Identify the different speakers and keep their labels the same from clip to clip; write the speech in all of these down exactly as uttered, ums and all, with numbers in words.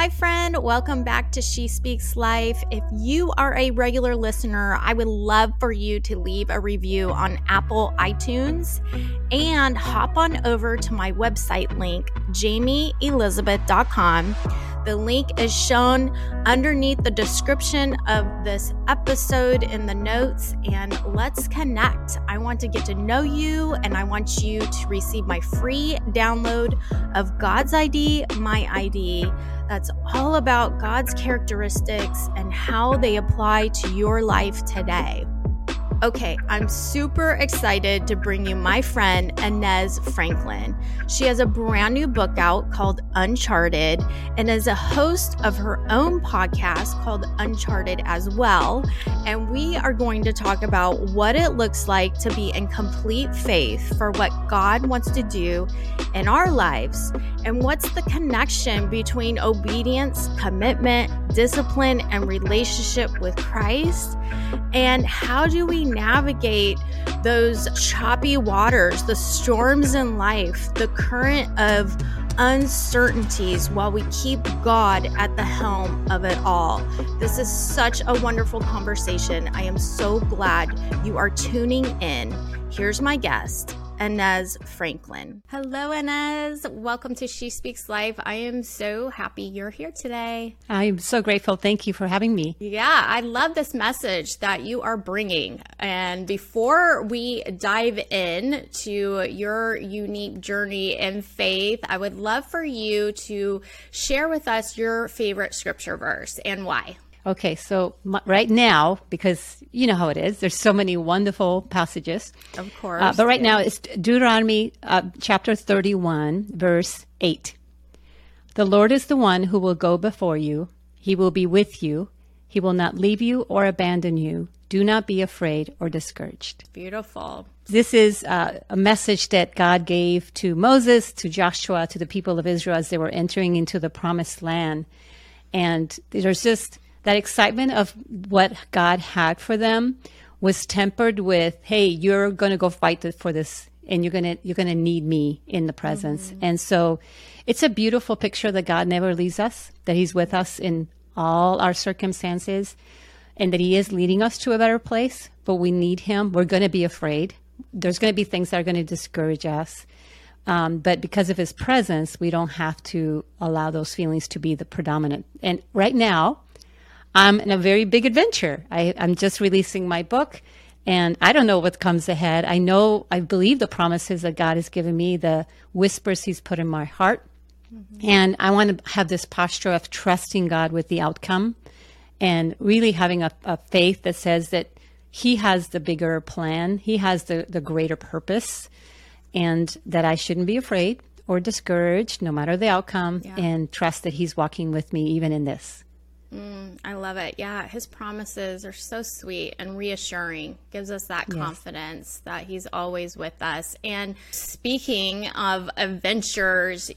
Speaker 1: Hi, friend. Welcome back to She Speaks Life. If you are a regular listener, I would love for you to leave a review on Apple iTunes and hop on over to my website link, jamie elizabeth dot com. The link is shown underneath the description of this episode in the notes, and let's connect. I want to get to know you, and I want you to receive my free download of God's I D, My I D. That's all about God's characteristics and how they apply to your life today. Okay, I'm super excited to bring you my friend, Inez Franklin. She has a brand new book out called Uncharted and is a host of her own podcast called Uncharted as well. And we are going to talk about what it looks like to be in complete faith for what God wants to do in our lives, and what's the connection between obedience, commitment, discipline, and relationship with Christ, and how do we navigate those choppy waters, the storms in life, the current of uncertainties while we keep God at the helm of it all. This is such a wonderful conversation. I am so glad you are tuning in. Here's my guest, Inez Franklin. Hello, Inez. Welcome to She Speaks Life. I am so happy you're here today.
Speaker 2: I'm so grateful. Thank you for having me.
Speaker 1: Yeah, I love this message that you are bringing. And before we dive in to your unique journey in faith, I would love for you to share with us your favorite scripture verse and why.
Speaker 2: Okay, so my, right now, because you know how it is, there's so many wonderful passages.
Speaker 1: Of course.
Speaker 2: Uh, but right
Speaker 1: yeah.
Speaker 2: now, it's Deuteronomy uh, chapter thirty-one, verse eight. The Lord is the one who will go before you. He will be with you. He will not leave you or abandon you. Do not be afraid or discouraged.
Speaker 1: Beautiful.
Speaker 2: This is uh, a message that God gave to Moses, to Joshua, to the people of Israel as they were entering into the promised land. And there's just that excitement of what God had for them was tempered with, hey, you're going to go fight for this, and you're going to you're going to need me in the presence. Mm-hmm. And so it's a beautiful picture that God never leaves us, that he's with us in all our circumstances, and that he is leading us to a better place, but we need him. We're going to be afraid. There's going to be things that are going to discourage us. Um, but because of his presence, we don't have to allow those feelings to be the predominant. And right now, I'm in a very big adventure. I, I'm just releasing my book, and I don't know what comes ahead. I know, I believe the promises that God has given me, the whispers he's put in my heart. Mm-hmm. And I want to have this posture of trusting God with the outcome and really having a, a faith that says that he has the bigger plan. He has the, the greater purpose, and that I shouldn't be afraid or discouraged no matter the outcome, yeah. and trust that he's walking with me even in this.
Speaker 1: Mm, I love it. Yeah, his promises are so sweet and reassuring. Gives us that yes. confidence that he's always with us. And speaking of adventures,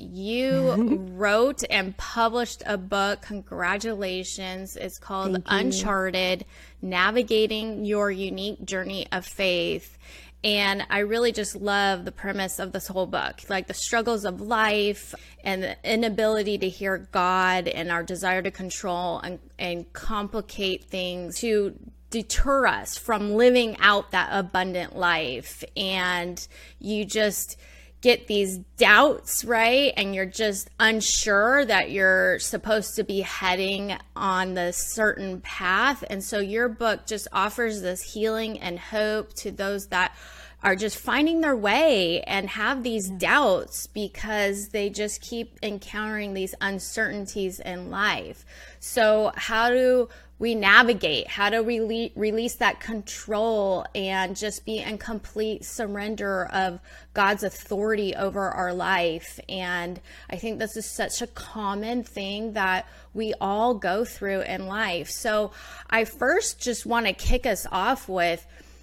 Speaker 1: you wrote and published a book. Congratulations. It's called Uncharted, Navigating Your Unique Journey of Faith. And I really just love the premise of this whole book, like the struggles of life and the inability to hear God and our desire to control and, and complicate things to deter us from living out that abundant life. And you just get these doubts, right? And you're just unsure that you're supposed to be heading on this certain path. And so your book just offers this healing and hope to those that are just finding their way and have these doubts because they just keep encountering these uncertainties in life. So how do we navigate? How do we le- release that control and just be in complete surrender of God's authority over our life? And I think this is such a common thing that we all go through in life. So I first just want to kick us off with,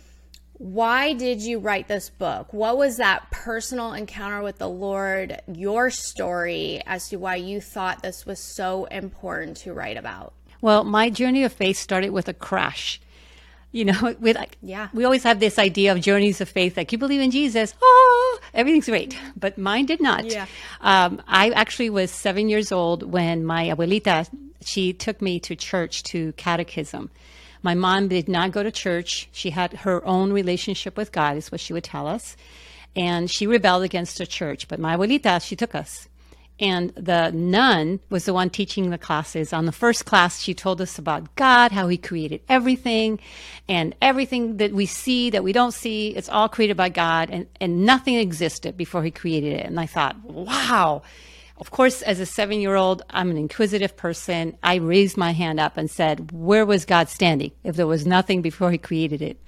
Speaker 1: why did you write this book? What was that personal encounter with the Lord, your story, as to why you thought this was so important to write about?
Speaker 2: Well, my journey of faith started with a crash. You know, we like,
Speaker 1: yeah.
Speaker 2: we always have this idea of journeys of faith. Like, you believe in Jesus, oh, everything's great. But mine did not.
Speaker 1: Yeah.
Speaker 2: Um, I actually was seven years old when my abuelita, she took me to church to catechism. My mom did not go to church. She had her own relationship with God, is what she would tell us. And she rebelled against the church. But my abuelita, she took us. And the nun was the one teaching the classes. On the first class, she told us about God, how he created everything, and everything that we see, that we don't see, it's all created by God, and, and nothing existed before he created it. And I thought, wow. Of course, as a seven-year-old, I'm an inquisitive person. I raised my hand up and said, where was God standing if there was nothing before he created it?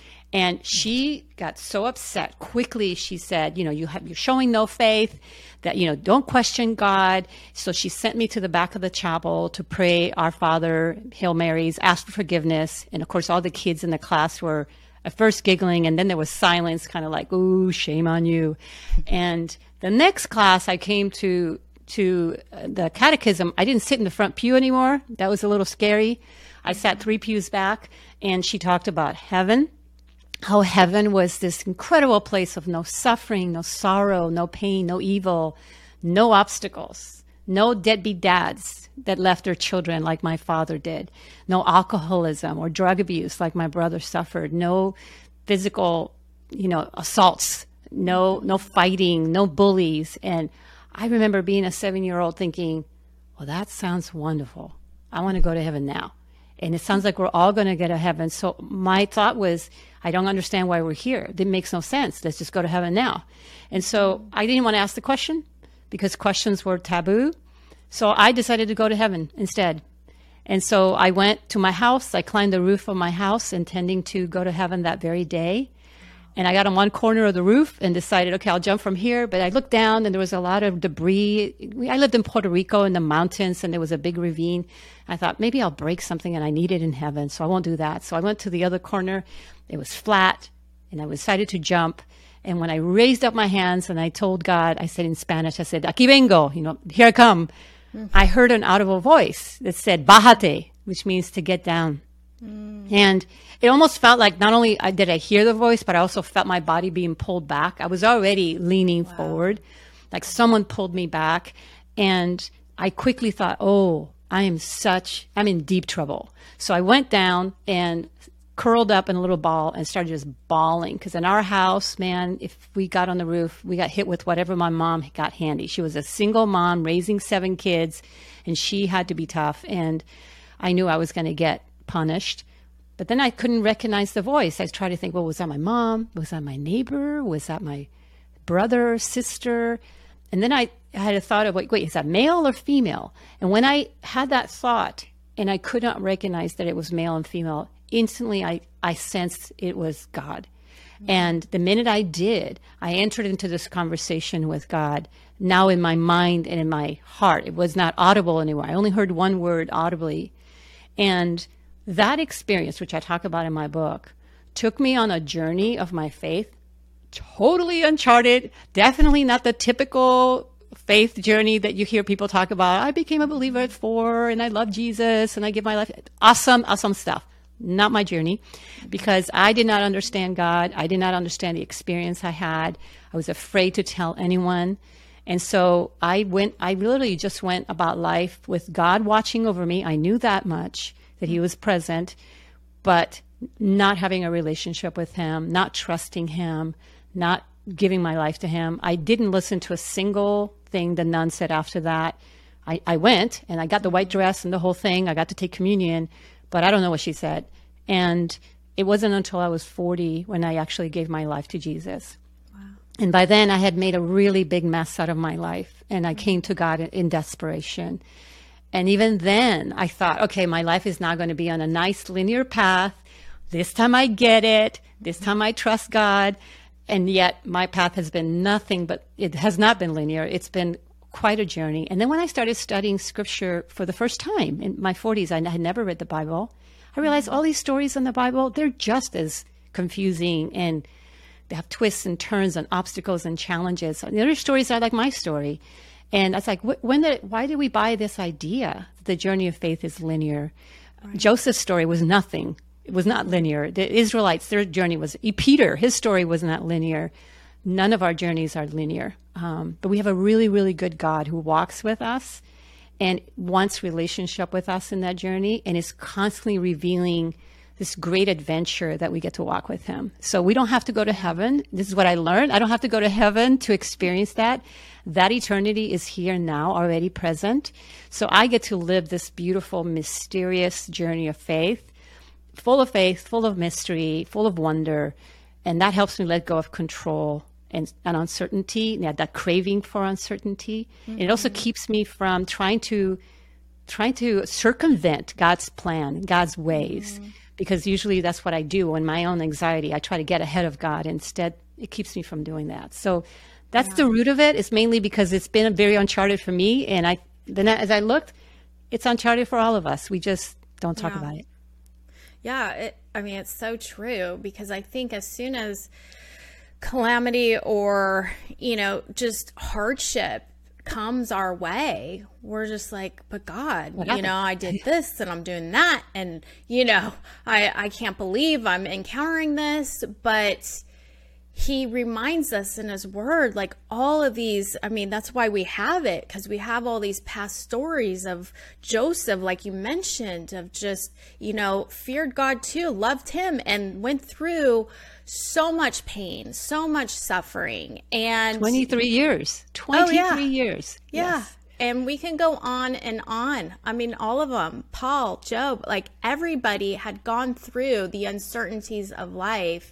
Speaker 2: And she got so upset. Quickly, she said, you know, you have, you're showing no faith, that, you know, don't question God. So she sent me to the back of the chapel to pray Our Father, Hail Marys, ask for forgiveness. And of course, all the kids in the class were at first giggling, and then there was silence, kind of like, ooh, shame on you. And the next class I came to, to the catechism, I didn't sit in the front pew anymore. That was a little scary. I sat three pews back, and she talked about heaven. How heaven was this incredible place of no suffering, no sorrow, no pain, no evil, no obstacles, no deadbeat dads that left their children like my father did, no alcoholism or drug abuse like my brother suffered, no physical, you know, assaults, no, no fighting, no bullies. And I remember being a seven-year-old thinking, well, that sounds wonderful. I want to go to heaven now. And it sounds like we're all going to get to heaven. So my thought was, I don't understand why we're here. It makes no sense. Let's just go to heaven now. And so I didn't want to ask the question because questions were taboo. So I decided to go to heaven instead. And so I went to my house. I climbed the roof of my house intending to go to heaven that very day. And I got on one corner of the roof and decided, okay, I'll jump from here. But I looked down and there was a lot of debris. I lived in Puerto Rico in the mountains, and there was a big ravine. I thought maybe I'll break something, and I need it in heaven, so I won't do that. So I went to the other corner. It was flat, and I decided to jump. And when I raised up my hands and I told God, I said in Spanish, I said, aquí vengo, you know, here I come. Mm. I heard an audible voice that said, bájate, which means to get down. Mm. And it almost felt like not only did I hear the voice, but I also felt my body being pulled back. I was already leaning wow. forward, like someone pulled me back. And I quickly thought, oh, I am such, I'm in deep trouble. So I went down and curled up in a little ball and started just bawling. Because in our house, man, if we got on the roof, we got hit with whatever my mom got handy. She was a single mom raising seven kids, and she had to be tough. And I knew I was going to get punished. But then I couldn't recognize the voice. I tried to think, well, was that my mom? Was that my neighbor? Was that my brother, sister? And then I had a thought of, wait, wait, is that male or female? And when I had that thought and I could not recognize that it was male and female, instantly I, I sensed it was God. Mm-hmm. And the minute I did, I entered into this conversation with God, now in my mind and in my heart. It was not audible anymore. I only heard one word audibly. And that experience, which I talk about in my book, took me on a journey of my faith, totally uncharted, definitely not the typical faith journey that you hear people talk about. I became a believer at four, and I love Jesus, and I give my life. Awesome, awesome stuff. Not my journey, because I did not understand God. I did not understand the experience I had. I was afraid to tell anyone. And so I went, I literally just went about life with God watching over me. I knew that much, that he was present, but not having a relationship with him, not trusting him, not giving my life to him. I didn't listen to a single thing the nun said after that. I, I went and I got the white dress and the whole thing. I got to take communion, but I don't know what she said. And it wasn't until I was forty when I actually gave my life to Jesus. Wow. And by then I had made a really big mess out of my life, and I came to God in, in desperation. And even then I thought, okay, my life is now going to be on a nice linear path. This time I get it. This time I trust God. And yet my path has been nothing but, it has not been linear. It's been quite a journey. And then when I started studying scripture for the first time in my forties, I had never read the Bible. I realized all these stories in the Bible, they're just as confusing, and they have twists and turns and obstacles and challenges. And the other stories are like my story. And I was like, when did, why did we buy this idea that the journey of faith is linear? Right. Joseph's story was nothing it was not linear. The Israelites, their journey was, Peter, his story was not linear. None of our journeys are linear. Um, but we have a really, really good God who walks with us and wants relationship with us in that journey and is constantly revealing this great adventure that we get to walk with him. So we don't have to go to heaven. This is what I learned. I don't have to go to heaven to experience that. That eternity is here now, already present. So I get to live this beautiful, mysterious journey of faith, full of faith, full of mystery, full of wonder. And that helps me let go of control and, and uncertainty, yeah, that craving for uncertainty. Mm-hmm. And it also keeps me from trying to trying to circumvent God's plan, God's ways. Mm-hmm. Because usually that's what I do in my own anxiety. I try to get ahead of God. Instead, it keeps me from doing that. So that's yeah. the root of it. It's mainly because it's been very uncharted for me. And I then as I looked, it's uncharted for all of us. We just don't talk
Speaker 1: yeah.
Speaker 2: about it.
Speaker 1: Yeah, it, I mean, it's so true, because I think as soon as calamity or, you know, just hardship comes our way, we're just like, but God, you know, I did this and I'm doing that, and you know, I I can't believe I'm encountering this. But he reminds us in his word, like all of these, I mean, that's why we have it, because we have all these past stories of Joseph, like you mentioned, of just, you know, feared God too, loved him, and went through so much pain, so much suffering. And
Speaker 2: twenty-three years, twenty-three
Speaker 1: oh, yeah.
Speaker 2: years.
Speaker 1: Yeah.
Speaker 2: Yes.
Speaker 1: And we can go on and on. I mean, all of them, Paul, Job, like everybody had gone through the uncertainties of life.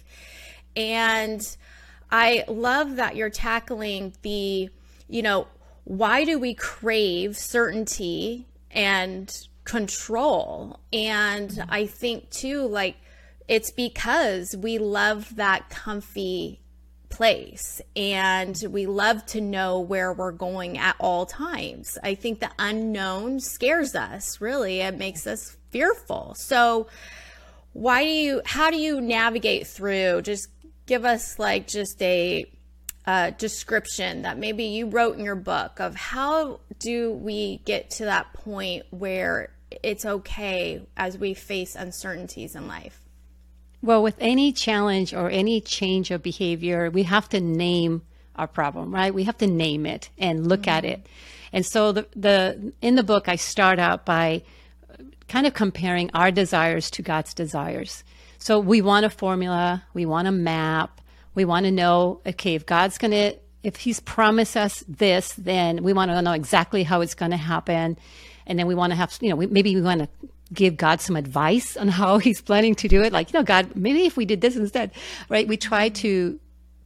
Speaker 1: And I love that you're tackling the, you know, why do we crave certainty and control? And I think too, like, it's because we love that comfy place and we love to know where we're going at all times. I think the unknown scares us, really. It makes us fearful. So why do you, how do you navigate through? Just give us like just a uh, description that maybe you wrote in your book of how do we get to that point where it's okay as we face uncertainties in life?
Speaker 2: Well, with any challenge or any change of behavior, we have to name our problem, right? We have to name it and look mm-hmm. at it. And so the, the in the book, I start out by kind of comparing our desires to God's desires. So we want a formula, we want a map, we want to know, okay, if God's going to, if he's promised us this, then we want to know exactly how it's going to happen. And then we want to have, you know, we, maybe we want to give God some advice on how he's planning to do it. Like, you know, God, maybe if we did this instead, right? We try to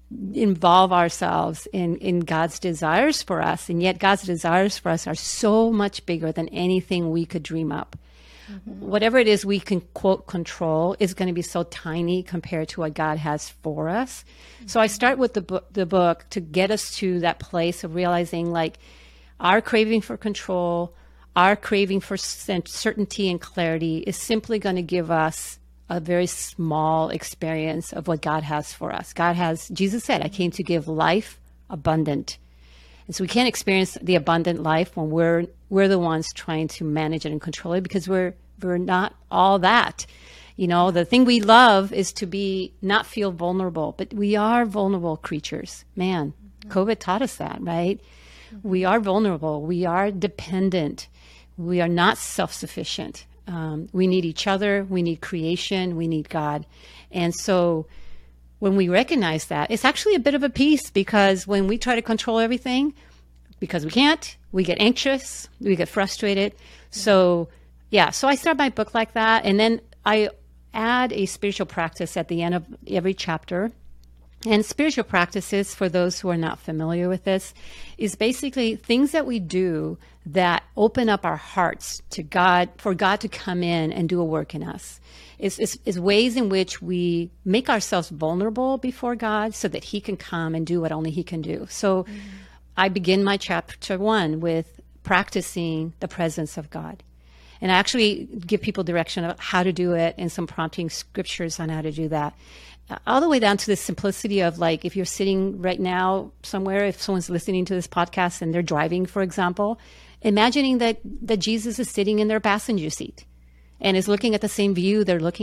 Speaker 2: involve ourselves in, in God's desires for us. And yet God's desires for us are so much bigger than anything we could dream up. Mm-hmm. Whatever it is we can, quote, control is going to be so tiny compared to what God has for us. Mm-hmm. So I start with the book, the book to get us to that place of realizing, like, our craving for control, our craving for certainty and clarity is simply going to give us a very small experience of what God has for us. God has, Jesus said, I came to give life abundant. And so we can't experience the abundant life when we're we're the ones trying to manage it and control it, because we're we're not all that. You know, the thing we love is to be not feel vulnerable, but we are vulnerable creatures. Man, mm-hmm. COVID taught us that, right? Mm-hmm. We are vulnerable. We are dependent. We are not self-sufficient. Um, we need each other. We need creation. We need God. And so when we recognize that, it's actually a bit of a peace, because when we try to control everything, because we can't, we get anxious, we get frustrated. So yeah, so I start my book like that. And then I add a spiritual practice at the end of every chapter. And spiritual practices, for those who are not familiar with this, is basically things that we do that open up our hearts to God, for God to come in and do a work in us. It's, it's, it's ways in which we make ourselves vulnerable before God so that he can come and do what only he can do. So mm-hmm. I begin my chapter one with practicing the presence of God. And I actually give people direction of how to do it and some prompting scriptures on how to do that. All the way down to the simplicity of, like, if you're sitting right now somewhere, if someone's listening to this podcast and they're driving, for example, imagining that, that Jesus is sitting in their passenger seat and is looking at the same view they're looking at.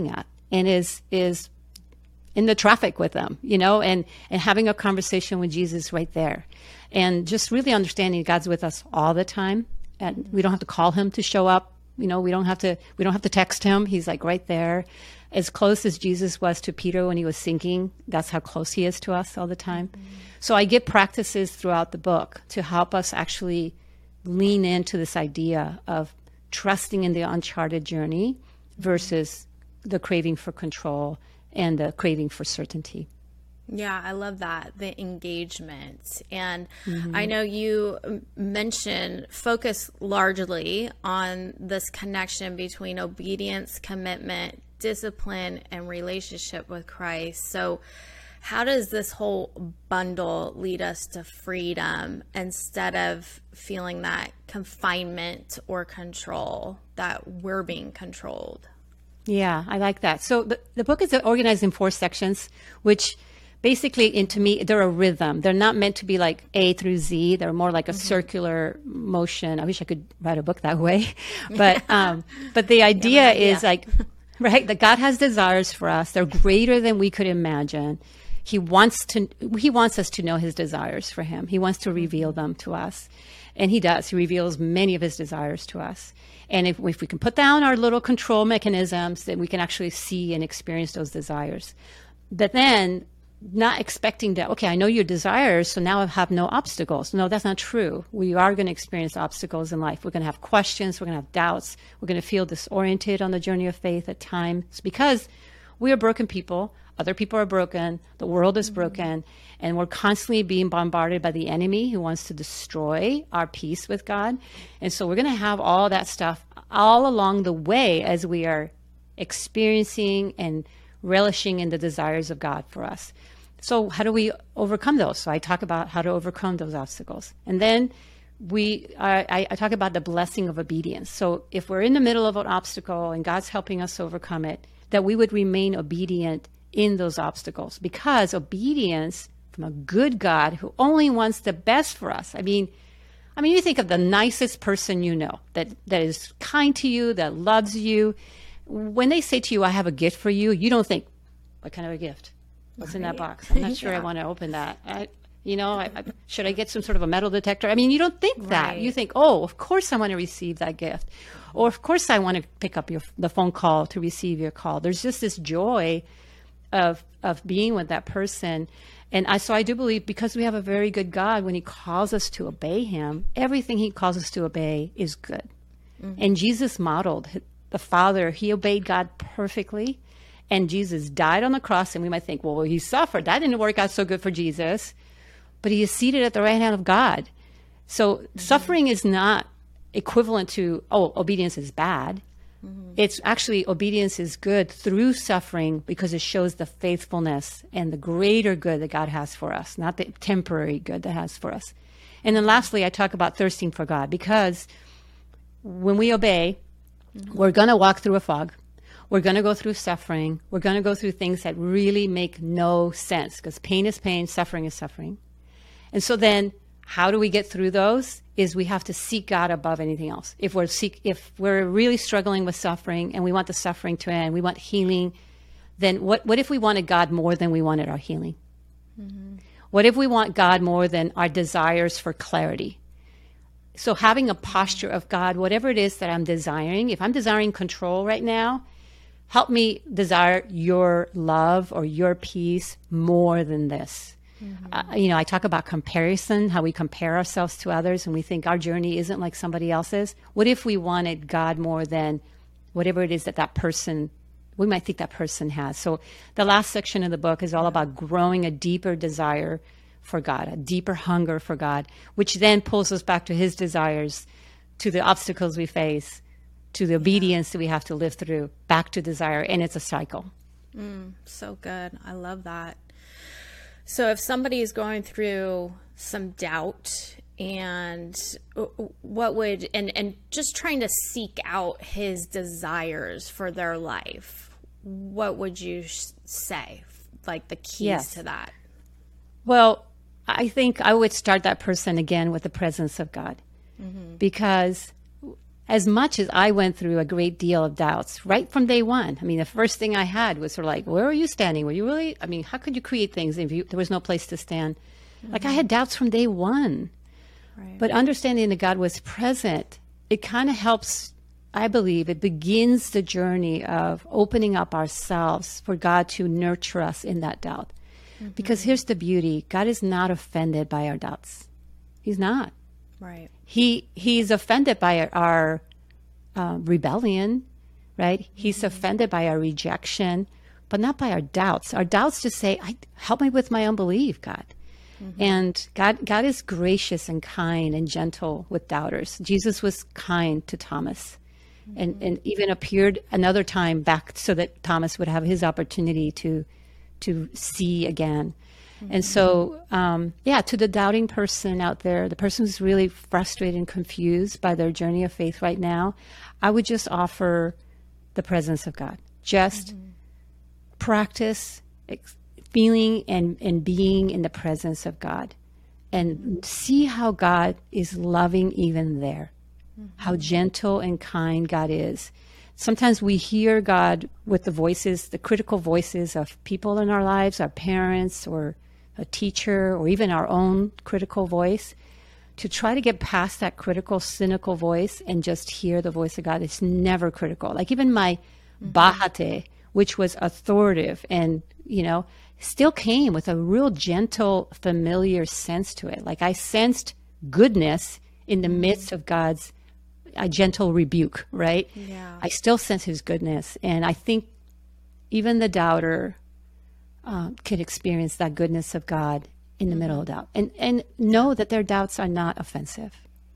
Speaker 2: and is is in the traffic with them, you know, and, and having a conversation with Jesus right there. And just really understanding God's with us all the time. And we don't have to call him to show up. You know, we don't have to, we don't have to text him. He's like right there. As close as Jesus was to Peter when he was sinking, that's how close he is to us all the time. Mm-hmm. So I give practices throughout the book to help us actually lean into this idea of trusting in the uncharted journey versus the craving for control and the craving for certainty.
Speaker 1: Yeah, I love that, the engagement. And mm-hmm. I know you mentioned focus largely on this connection between obedience, commitment, discipline, and relationship with Christ. So how does this whole bundle lead us to freedom instead of feeling that confinement or control, that we're being controlled?
Speaker 2: Yeah, I like that. So the, the book is organized in four sections, which basically, and to me, they're a rhythm. They're not meant to be like A through Z. They're more like a mm-hmm. circular motion. I wish I could write a book that way. But um, but the idea yeah, is yeah. like, right, that God has desires for us. They're greater than we could imagine. He wants to. He wants us to know his desires for him. He wants to reveal them to us. And he does. He reveals many of his desires to us. And if, if we can put down our little control mechanisms, then we can actually see and experience those desires. But then not expecting that, okay, I know your desires, so now I have no obstacles. No, that's not true. We are going to experience obstacles in life. We're going to have questions. We're going to have doubts. We're going to feel disoriented on the journey of faith at times because we are broken people. Other people are broken. The world is mm-hmm. broken. And we're constantly being bombarded by the enemy who wants to destroy our peace with God. And so we're going to have all that stuff all along the way as we are experiencing and relishing in the desires of God for us. So how do we overcome those? So I talk about how to overcome those obstacles. And then we, I, I talk about the blessing of obedience. So if we're in the middle of an obstacle and God's helping us overcome it, that we would remain obedient in those obstacles, because obedience from a good God who only wants the best for us. I mean, I mean, you think of the nicest person you know that, that is kind to you, that loves you. When they say to you, I have a gift for you, you don't think, what kind of a gift? What's right. in that box? I'm not sure yeah. I want to open that. I, you know, I, I, should I get some sort of a metal detector? I mean, you don't think that. Right. You think, oh, of course I want to receive that gift. Or of course I want to pick up your the phone call to receive your call. There's just this joy of of being with that person. And I so I do believe, because we have a very good God, when he calls us to obey him, everything he calls us to obey is good. Mm-hmm. And Jesus modeled the Father. He obeyed God perfectly. And Jesus died on the cross. And we might think, well, he suffered. That didn't work out so good for Jesus. But he is seated at the right hand of God. So mm-hmm. suffering is not equivalent to, oh, obedience is bad. Mm-hmm. It's actually, obedience is good through suffering because it shows the faithfulness and the greater good that God has for us, not the temporary good that has for us. And then lastly, I talk about thirsting for God, because when we obey, mm-hmm. we're going to walk through a fog. We're going to go through suffering. We're going to go through things that really make no sense, because pain is pain, suffering is suffering. And so then how do we get through those? Is we have to seek God above anything else. If we're seek, if we're really struggling with suffering and we want the suffering to end, we want healing, then what, what if we wanted God more than we wanted our healing? Mm-hmm. What if we want God more than our desires for clarity? So having a posture of, God, whatever it is that I'm desiring, if I'm desiring control right now, help me desire your love or your peace more than this. Mm-hmm. Uh, you know, I talk about comparison, how we compare ourselves to others and we think our journey isn't like somebody else's. What if we wanted God more than whatever it is that that person, we might think that person has? So the last section of the book is all about growing a deeper desire for God, a deeper hunger for God, which then pulls us back to his desires, to the obstacles we face, to the obedience that we have to live through, back to desire. And it's a cycle.
Speaker 1: Mm, so good. I love that. So if somebody is going through some doubt and what would, and, and just trying to seek out his desires for their life, what would you say, like the keys yes. to that?
Speaker 2: Well, I think I would start that person again with the presence of God, mm-hmm. because as much as I went through a great deal of doubts right from day one. I mean, the first thing I had was sort of like, where are you standing? Were you really, I mean, how could you create things if you, there was no place to stand? Mm-hmm. Like I had doubts from day one. Right. But understanding that God was present, it kind of helps, I believe, it begins the journey of opening up ourselves for God to nurture us in that doubt. Mm-hmm. Because here's the beauty. God is not offended by our doubts. He's not.
Speaker 1: Right.
Speaker 2: He he's offended by our uh, rebellion, right? Mm-hmm. He's offended by our rejection, but not by our doubts. Our doubts just say, I, help me with my unbelief, God. Mm-hmm. And God God is gracious and kind and gentle with doubters. Jesus was kind to Thomas, mm-hmm. and, and even appeared another time back so that Thomas would have his opportunity to to see again. Mm-hmm. And so, um, yeah, to the doubting person out there, the person who's really frustrated and confused by their journey of faith right now, I would just offer the presence of God. Just mm-hmm. practice ex- feeling and, and being in the presence of God, and mm-hmm. see how God is loving even there, mm-hmm. how gentle and kind God is. Sometimes we hear God with the voices, the critical voices of people in our lives, our parents or a teacher, or even our own critical voice. To try to get past that critical, cynical voice and just hear the voice of God, it's never critical. Like even my mm-hmm. bahate, which was authoritative and, you know, still came with a real gentle, familiar sense to it. Like I sensed goodness in the mm-hmm. midst of God's a gentle rebuke, right?
Speaker 1: Yeah.
Speaker 2: I still sense his goodness. And I think even the doubter uh, can experience that goodness of God in the mm-hmm. middle of doubt, and, and know that their doubts are not offensive.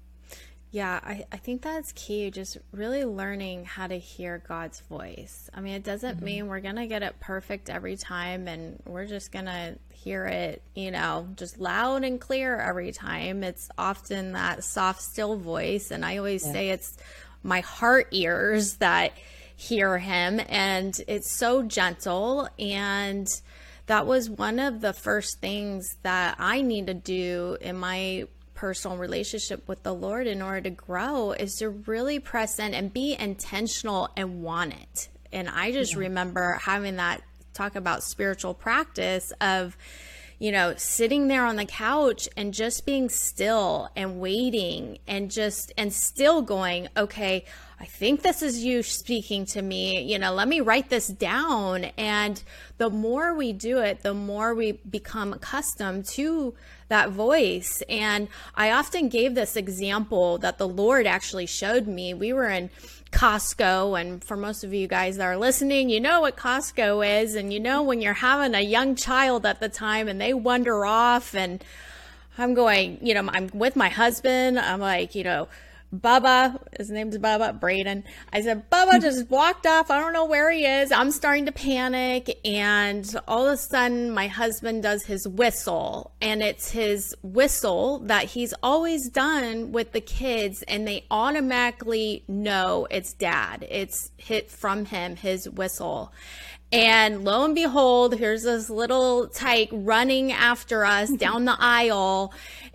Speaker 1: Yeah, I, I think that's key, just really learning how to hear God's voice. I mean, it doesn't mm-hmm. mean we're going to get it perfect every time and we're just going to hear it, you know, just loud and clear every time. It's often that soft, still voice. And I always yeah. say it's my heart ears that hear him, and it's so gentle. And that was one of the first things that I need to do in my personal relationship with the Lord in order to grow, is to really press in and be intentional and want it. And I just yeah. remember having that talk about spiritual practice of, you know, sitting there on the couch and just being still and waiting and just, and still going, okay, I think this is you speaking to me, you know, let me write this down. And the more we do it, the more we become accustomed to that voice. And I often gave this example that the Lord actually showed me. We were in Costco, and for most of you guys that are listening, you know what Costco is, and you know when you're having a young child at the time and they wander off, and I'm going, you know, I'm with my husband, I'm like, you know, Bubba, his name's Bubba, Braden. I said, Bubba just walked off. I don't know where he is. I'm starting to panic. And all of a sudden, my husband does his whistle. And it's his whistle that he's always done with the kids. And they automatically know it's dad. It's hit from him, his whistle. And lo and behold, here's this little tyke running after us down the aisle.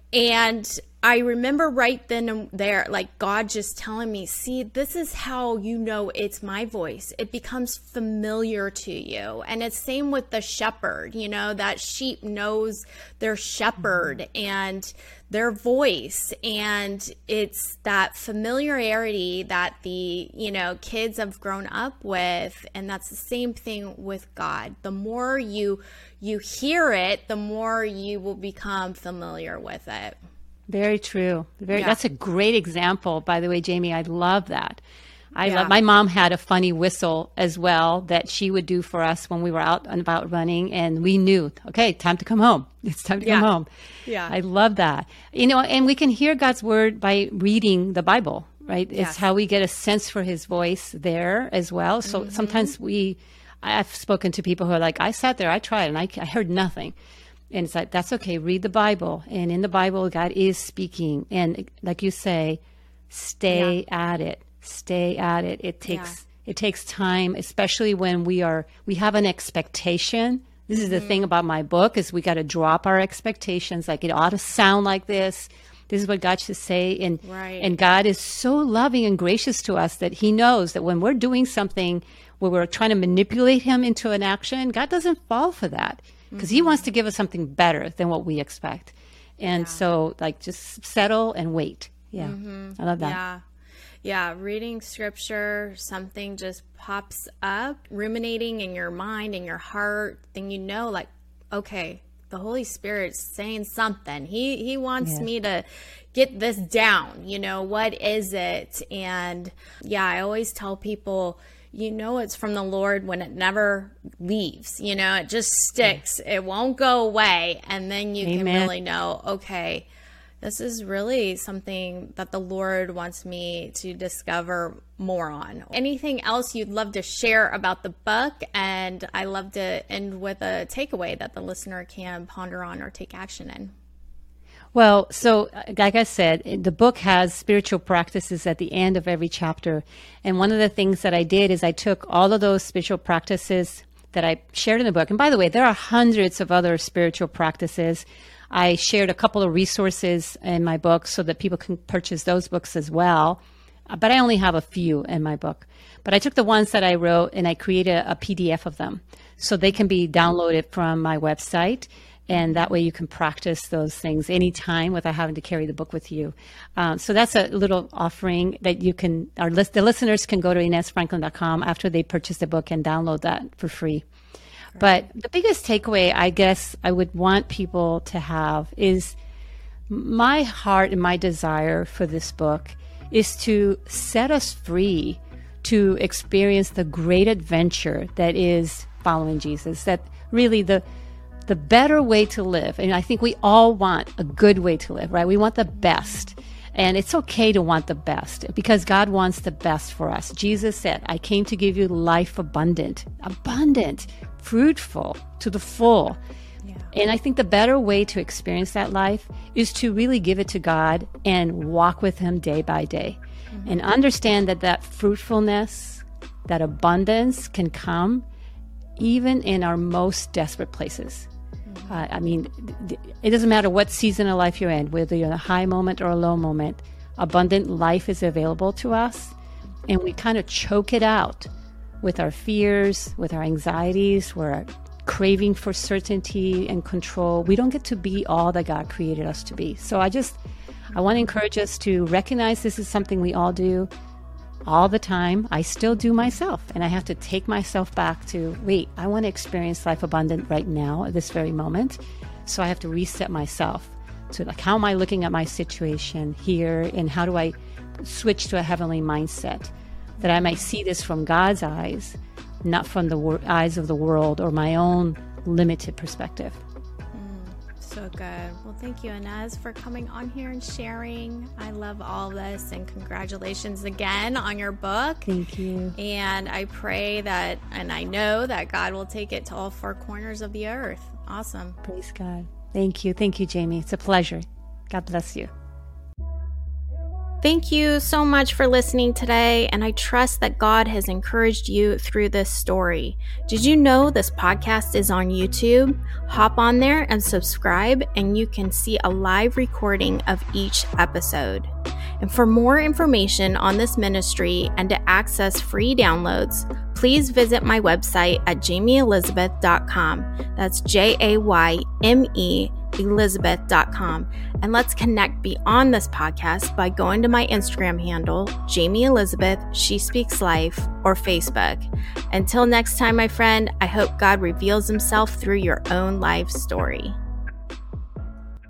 Speaker 1: And I remember right then and there, like God just telling me, see, this is how you know it's my voice. It becomes familiar to you. And it's same with the shepherd, you know, that sheep knows their shepherd and their voice. And it's that familiarity that the, you know, kids have grown up with. And that's the same thing with God. The more you, you hear it, the more you will become familiar with it.
Speaker 2: Very true. Very.
Speaker 1: Yeah.
Speaker 2: That's a great example, by the way, Jamie. I love that. I
Speaker 1: Yeah.
Speaker 2: love. My mom had a funny whistle as well that she would do for us when we were out and about running, and we knew, okay, time to come home. It's time to
Speaker 1: Yeah.
Speaker 2: come home.
Speaker 1: Yeah.
Speaker 2: I love that. You know, and we can hear God's word by reading the Bible, right?
Speaker 1: Yes.
Speaker 2: It's how we get a sense for His voice there as well. So
Speaker 1: Mm-hmm.
Speaker 2: sometimes we, I've spoken to people who are like, I sat there, I tried, and I, I heard nothing. And it's like, that's okay. Read the Bible. And in the Bible, God is speaking. And like you say, stay
Speaker 1: Yeah.
Speaker 2: at it. Stay at it. It takes it takes time, especially when we are we have an expectation. This is the thing about my book, is we got to drop our expectations. Like, it ought to sound like this. This is what God should say. And,
Speaker 1: right.
Speaker 2: and God is so loving and gracious to us that he knows that when we're doing something where we're trying to manipulate him into an action, God doesn't fall for that because mm-hmm. he wants to give us something better than what we expect. And yeah. so like just settle and wait. Yeah. Mm-hmm. I love that.
Speaker 1: Yeah. Yeah. Reading scripture, something just pops up, ruminating in your mind, in your heart, then you know, like, okay, the Holy Spirit's saying something. He he wants yeah. me to get this down. You know, what is it? And yeah, I always tell people, you know, it's from the Lord when it never leaves. You know, it just sticks. Yeah. It won't go away. And then you Amen. Can really know, okay, this is really something that the Lord wants me to discover more on. Anything else you'd love to share about the book? And I love to end with a takeaway that the listener can ponder on or take action in.
Speaker 2: Well, so like I said, the book has spiritual practices at the end of every chapter. And one of the things that I did is I took all of those spiritual practices that I shared in the book. And by the way, there are hundreds of other spiritual practices. I shared a couple of resources in my book so that people can purchase those books as well. But I only have a few in my book. But I took the ones that I wrote and I created a, a P D F of them so they can be downloaded from my website. And that way you can practice those things anytime without having to carry the book with you. Um, so that's a little offering that you can, our list, the listeners can go to Inez Franklin dot com after they purchase the book and download that for free. But the biggest takeaway, I guess, I would want people to have is my heart and my desire for this book is to set us free to experience the great adventure that is following Jesus, that really the the better way to live. And I think we all want a good way to live, right? We want the best. And it's okay to want the best because God wants the best for us. Jesus said, I came to give you life abundant, abundant, fruitful, to the full. Yeah. And I think the better way to experience that life is to really give it to God and walk with him day by day. Mm-hmm. And understand that that fruitfulness, that abundance can come even in our most desperate places. Uh, I mean, it doesn't matter what season of life you're in, whether you're in a high moment or a low moment, abundant life is available to us. And we kind of choke it out with our fears, with our anxieties, we're craving for certainty and control. We don't get to be all that God created us to be. So I just, I want to encourage us to recognize this is something we all do all the time. I still do myself, and I have to take myself back to, wait, I want to experience life abundant right now at this very moment. So I have to reset myself to like, how am I looking at my situation here, and how do I switch to a heavenly mindset that I might see this from God's eyes, not from the wor- eyes of the world or my own limited perspective.
Speaker 1: So good. Well, thank you, Inez, for coming on here and sharing. I love all this, and congratulations again on your book.
Speaker 2: Thank you.
Speaker 1: And I pray that, and I know that God will take it to all four corners of the earth. Awesome.
Speaker 2: Praise God. Thank you. Thank you, Jamie. It's a pleasure. God bless you.
Speaker 1: Thank you so much for listening today, and I trust that God has encouraged you through this story. Did you know this podcast is on YouTube? Hop on there and subscribe, and you can see a live recording of each episode. And for more information on this ministry and to access free downloads, please visit my website at jamie elizabeth dot com. That's J A Y M E elizabeth dot com. And let's connect beyond this podcast by going to my Instagram handle, Jamie Elizabeth, She Speaks Life, or Facebook. Until next time, my friend, I hope God reveals himself through your own life story.